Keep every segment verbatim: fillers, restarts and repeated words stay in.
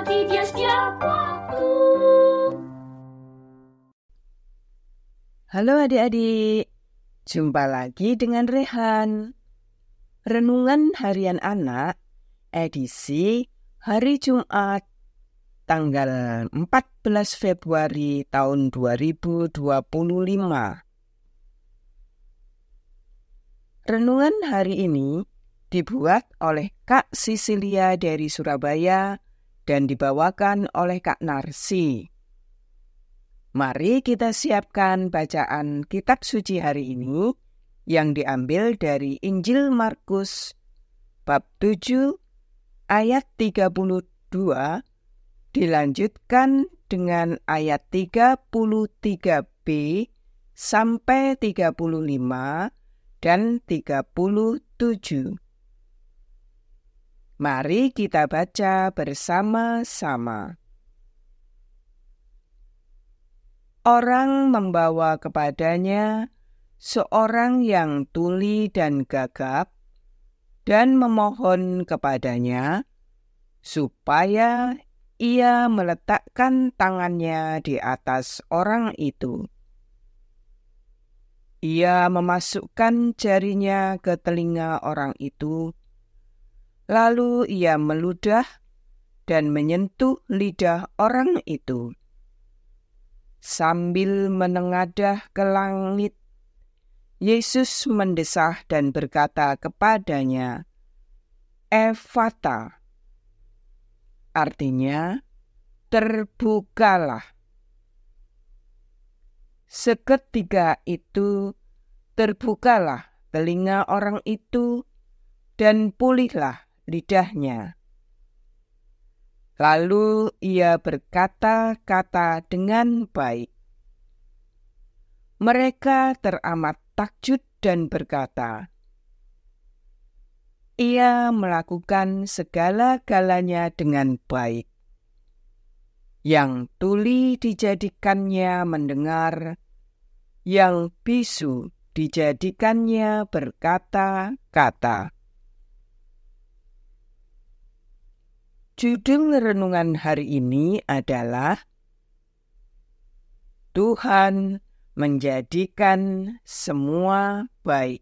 mengerti Dia setiap waktu. Halo adik-adik, jumpa lagi dengan Rehan. Renungan Harian Anak, edisi hari Jumat, tanggal empat belas Februari tahun dua ribu dua puluh lima. Renungan hari ini dibuat oleh Kak Sisilia dari Surabaya dan dibawakan oleh Kak Narsi. Mari kita siapkan bacaan kitab suci hari ini yang diambil dari Injil Markus bab tujuh ayat tiga puluh dua dilanjutkan dengan ayat tiga puluh tiga b sampai tiga puluh lima dan tiga puluh tujuh. Mari kita baca bersama-sama. Orang membawa kepadanya seorang yang tuli dan gagap dan memohon kepadanya supaya ia meletakkan tangannya di atas orang itu. Ia memasukkan jarinya ke telinga orang itu, lalu ia meludah dan menyentuh lidah orang itu. Sambil menengadah ke langit, Yesus mendesah dan berkata kepadanya, "Efata," artinya, terbukalah. Seketika itu terbukalah telinga orang itu dan pulihlah lidahnya. Lalu ia berkata-kata dengan baik. Mereka teramat takjub dan berkata, "Ia melakukan segala-galanya dengan baik." Yang tuli dijadikannya mendengar, yang bisu dijadikannya berkata-kata. Judul renungan hari ini adalah Tuhan menjadikan semua baik.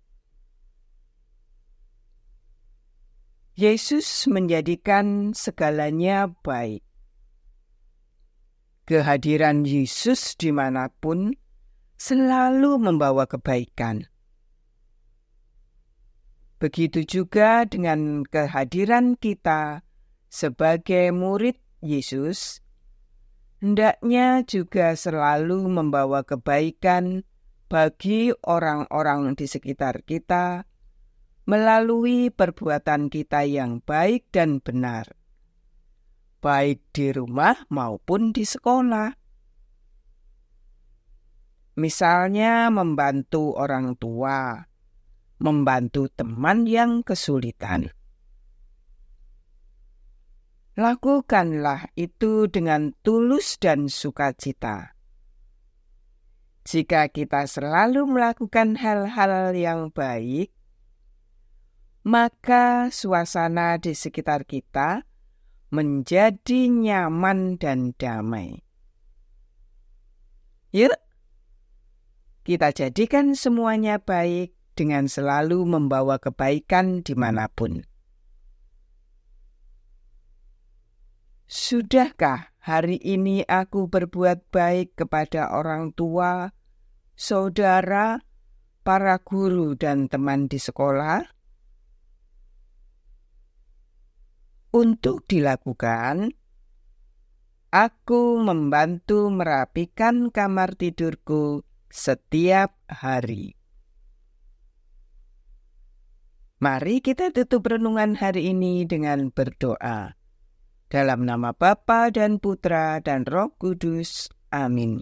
Yesus menjadikan segalanya baik. Kehadiran Yesus dimanapun selalu membawa kebaikan. Begitu juga dengan kehadiran kita sebagai murid Yesus, hendaknya juga selalu membawa kebaikan bagi orang-orang di sekitar kita melalui perbuatan kita yang baik dan benar, baik di rumah maupun di sekolah. Misalnya membantu orang tua, membantu teman yang kesulitan. Lakukanlah itu dengan tulus dan sukacita. Jika kita selalu melakukan hal-hal yang baik, maka suasana di sekitar kita menjadi nyaman dan damai. Yuk, kita jadikan semuanya baik dengan selalu membawa kebaikan dimanapun. Sudahkah hari ini aku berbuat baik kepada orang tua, saudara, para guru, dan teman di sekolah? Untuk dilakukan, aku membantu merapikan kamar tidurku setiap hari. Mari kita tutup renungan hari ini dengan berdoa. Dalam nama Bapa dan Putra dan Roh Kudus. Amin.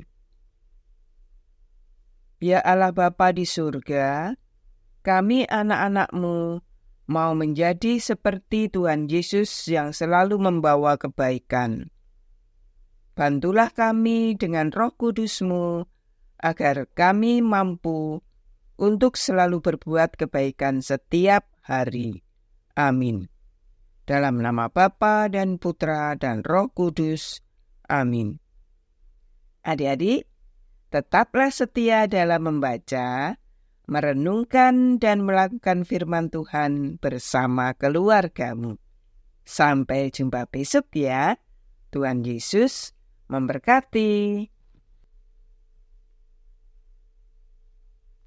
Ya Allah Bapa di surga, kami anak-anak-Mu mau menjadi seperti Tuhan Yesus yang selalu membawa kebaikan. Bantulah kami dengan Roh Kudus-Mu, agar kami mampu untuk selalu berbuat kebaikan setiap hari. Amin. Dalam nama Bapa dan Putra dan Roh Kudus. Amin. Adik-adik, tetaplah setia dalam membaca, merenungkan dan melakukan firman Tuhan bersama keluargamu. Sampai jumpa besok ya. Tuhan Yesus memberkati.